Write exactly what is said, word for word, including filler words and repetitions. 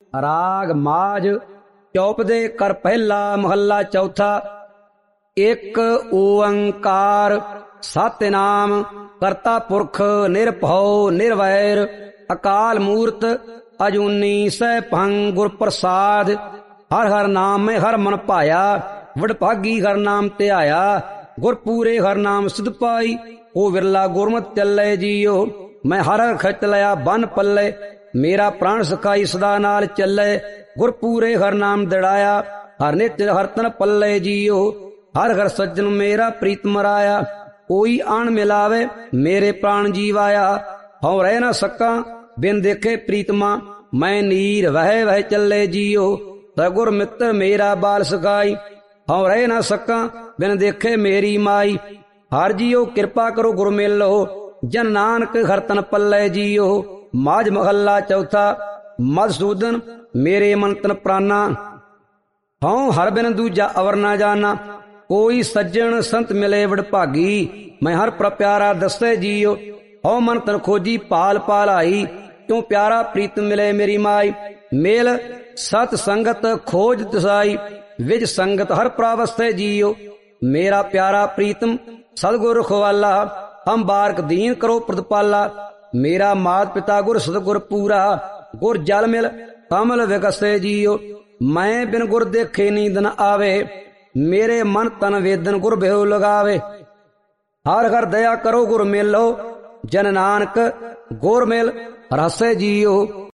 राग माज चौपदे कर पहला महला चौथा। एक ओंकार सतनाम करता पुरख निरभौ निर्वैर अकाल मूर्त अजूनी सह भंग गुर प्रसाद। हर हर नाम में हर मन पाया वडभागी हर नाम ध्याया। गुर पूरे हर नाम सिद्ध पाई ओ विरला गुरमत चले जियो। मैं हर हर खच लिया बन पल्ले मेरा प्राण सखाई सदा नाल चले। गुर पूरे हर नाम दड़ाया हर नित हर तन पल्ले जियो। हर हर सज्जन मेरा प्रीत मराया कोई आन मिलावे मेरे प्राण जीवाया। हूँ रह न सका बिन देखे प्रीतमा मैं नीर वह वह चले जियो। सगुर मित्र मेरा बाल सखाई हूँ रह न सका बिन देखे मेरी माई। हर जियो कृपा करो गुर मेलो जन नानक हर तन पल्ले जियो। माज महला चौथा। मधुसूदन मेरे मन तन प्राणा हूँ हर बिन दूजा अवर ना जाना। कोई सज्जन संत मिले वडभागी मैं हर प्रप्यारा दसे जियो। हूँ मन तन खोजी पाल पाल आई क्यों प्यारा प्रीत मिले मेरी माई। मेल सत संगत खोज दसाई विज संगत हर प्रावस्ते जियो। मेरा प्यारा प्रीतम सदगुर रखवाला हम बारक दीन करो प्रतिपाला। मेरा मात पिता गुर सतगुर पूरा गुर जल मिल कमल विकसे जियो। मैं बिन गुर देखे नींद न आवे मेरे मन तन वेदन गुर बेहो लगावे। हर हर दया करो गुर मेलो जन नानक गुर मिल रसे जियो।